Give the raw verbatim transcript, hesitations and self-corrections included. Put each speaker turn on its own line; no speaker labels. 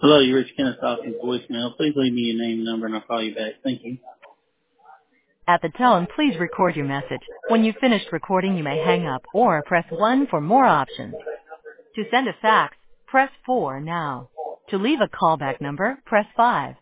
Hello, you reached Kenneth Dawson's voicemail. Please leave me your name and number and I'll call you back. Thank you.
At the tone, please record your message. When you've finished recording, you may hang up or press one for more options. To send a fax, press four now. To leave a callback number, press five.